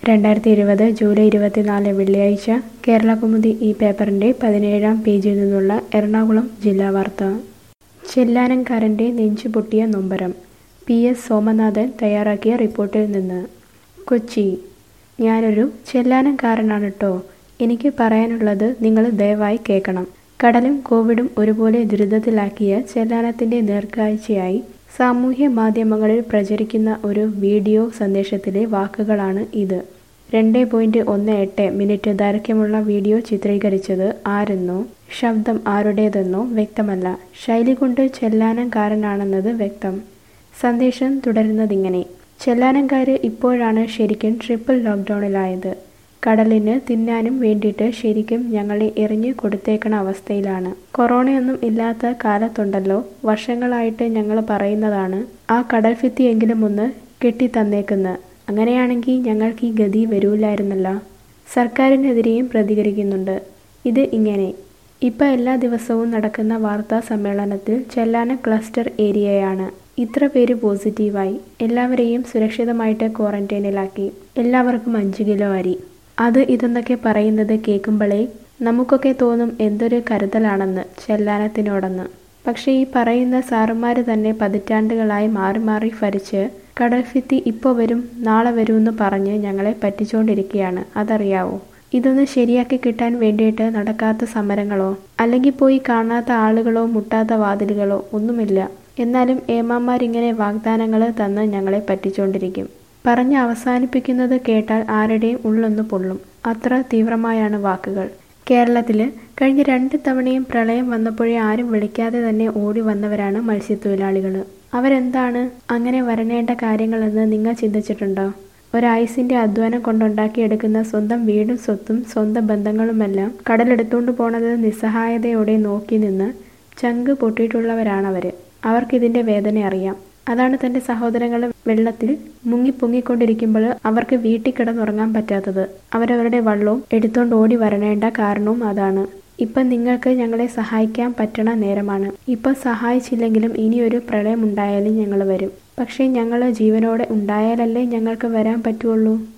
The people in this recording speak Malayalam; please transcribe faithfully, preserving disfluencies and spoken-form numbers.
രണ്ടായിരത്തി ഇരുപത് ജൂലൈ ഇരുപത്തിനാല് വെള്ളിയാഴ്ച കേരളകൗമുദി ഈ പേപ്പറിൻ്റെ പതിനേഴാം പേജിൽ നിന്നുള്ള എറണാകുളം ജില്ലാ വാർത്ത. ചെല്ലാനംകാരൻ്റെ നെഞ്ചുപൊട്ടിയ നൊമ്പരം. പി എസ് സോമനാഥൻ തയ്യാറാക്കിയ റിപ്പോർട്ടിൽ നിന്ന്. കൊച്ചി. ഞാനൊരു ചെല്ലാനംകാരനാണ് ട്ടോ. എനിക്ക് പറയാനുള്ളത് നിങ്ങൾ ദയവായി കേൾക്കണം. കടലും കോവിഡും ഒരുപോലെ ദുരിതത്തിലാക്കിയ ചെല്ലാനത്തിൻ്റെ നേർക്കാഴ്ചയായി സാമൂഹ്യ മാധ്യമങ്ങളിൽ പ്രചരിക്കുന്ന ഒരു വീഡിയോ സന്ദേശത്തിലെ വാക്കുകളാണ് ഇത്. രണ്ട് പോയിന്റ് ഒന്ന് എട്ട് മിനിറ്റ് ദൈർഘ്യമുള്ള വീഡിയോ ചിത്രീകരിച്ചത് ആരെന്നോ ശബ്ദം ആരുടേതെന്നോ വ്യക്തമല്ല. ശൈലി കൊണ്ട് ചെല്ലാനംകാരനാണെന്നത് വ്യക്തം. സന്ദേശം തുടരുന്നതിങ്ങനെ. ചെല്ലാനംകാര് ഇപ്പോഴാണ് ശരിക്കും ട്രിപ്പിൾ ലോക്ക്ഡൗണിലായത്. കടലിന് തിന്നാനും വേണ്ടിയിട്ട് ശരിക്കും ഞങ്ങളെ എറിഞ്ഞു കൊടുത്തേക്കണ അവസ്ഥയിലാണ്. കൊറോണയൊന്നും ഇല്ലാത്ത കാലത്തുണ്ടല്ലോ വർഷങ്ങളായിട്ട് ഞങ്ങൾ പറയുന്നതാണ് ആ കടൽഭിത്തിയെങ്കിലും ഒന്ന് കെട്ടിത്തന്നേക്കുന്ന്. അങ്ങനെയാണെങ്കിൽ ഞങ്ങൾക്ക് ഈ ഗതി വരൂലായിരുന്നല്ല. സർക്കാരിനെതിരെയും പ്രതികരിക്കുന്നുണ്ട്. ഇത് ഇങ്ങനെ. ഇപ്പം എല്ലാ ദിവസവും നടക്കുന്ന വാർത്താ സമ്മേളനത്തിൽ ചെല്ലാനം ക്ലസ്റ്റർ ഏരിയയാണ്. ഇത്ര പേര് പോസിറ്റീവായി. എല്ലാവരെയും സുരക്ഷിതമായിട്ട് ക്വാറന്റൈനിലാക്കി. എല്ലാവർക്കും അഞ്ച് കിലോ അരി. അത് ഇതെന്നൊക്കെ പറയുന്നത് കേൾക്കുമ്പോഴേ നമുക്കൊക്കെ തോന്നും എന്തൊരു കരുതലാണെന്ന് ചെല്ലാനത്തിനോടെന്ന്. പക്ഷേ ഈ പറയുന്ന സാറുമാർ തന്നെ പതിറ്റാണ്ടുകളായി മാറി മാറി ഭരിച്ച് കടൽഭിത്തി ഇപ്പോൾ വരും നാളെ വരുമെന്ന് പറഞ്ഞ് ഞങ്ങളെ പറ്റിച്ചുകൊണ്ടിരിക്കുകയാണ്. അതറിയാവോ? ഇതൊന്ന് ശരിയാക്കി കിട്ടാൻ വേണ്ടിയിട്ട് നടക്കാത്ത സമരങ്ങളോ അല്ലെങ്കിൽ പോയി കാണാത്ത ആളുകളോ മുട്ടാത്ത വാതിലുകളോ ഒന്നുമില്ല. എന്നാലും ഏമാന്മാരിങ്ങനെ വാഗ്ദാനങ്ങൾ തന്ന് ഞങ്ങളെ പറ്റിച്ചുകൊണ്ടിരിക്കും. പറഞ്ഞ് അവസാനിപ്പിക്കുന്നത് കേട്ടാൽ ആരുടെയും ഉള്ളൊന്ന് പൊള്ളും. അത്ര തീവ്രമായാണ് വാക്കുകൾ. കേരളത്തിൽ കഴിഞ്ഞ രണ്ട് തവണയും പ്രളയം വന്നപ്പോഴേ ആരും വിളിക്കാതെ തന്നെ ഓടി വന്നവരാണ് മത്സ്യത്തൊഴിലാളികൾ. അവരെന്താണ് അങ്ങനെ വരേണ്ട കാര്യങ്ങളെന്ന് നിങ്ങൾ ചിന്തിച്ചിട്ടുണ്ടോ? ഒരായുസിൻ്റെ അധ്വാനം കൊണ്ടുണ്ടാക്കിയെടുക്കുന്ന സ്വന്തം വീടും സ്വത്തും സ്വന്തം ബന്ധങ്ങളുമെല്ലാം കടലെടുത്തുകൊണ്ട് പോണത് നിസ്സഹായതയോടെ നോക്കി നിന്ന് ചങ്ക് പൊട്ടിയിട്ടുള്ളവരാണവർ. അവർക്കിതിൻ്റെ വേദന അറിയാം. അതാണ് തൻ്റെ സഹോദരങ്ങൾ വെള്ളത്തിൽ മുങ്ങിപ്പൊങ്ങിക്കൊണ്ടിരിക്കുമ്പോൾ അവർക്ക് വീട്ടിൽ കിടന്നുറങ്ങാൻ പറ്റാത്തത്. അവരവരുടെ വള്ളവും എടുത്തോണ്ട് ഓടി വരണേണ്ട കാരണവും അതാണ്. ഇപ്പം നിങ്ങൾക്ക് ഞങ്ങളെ സഹായിക്കാൻ പറ്റണ നേരമാണ്. ഇപ്പം സഹായിച്ചില്ലെങ്കിലും ഇനിയൊരു പ്രളയം ഉണ്ടായാലും ഞങ്ങൾ വരും. പക്ഷേ ഞങ്ങൾ ജീവനോടെ ഉണ്ടായാലല്ലേ ഞങ്ങൾക്ക് വരാൻ പറ്റുള്ളൂ.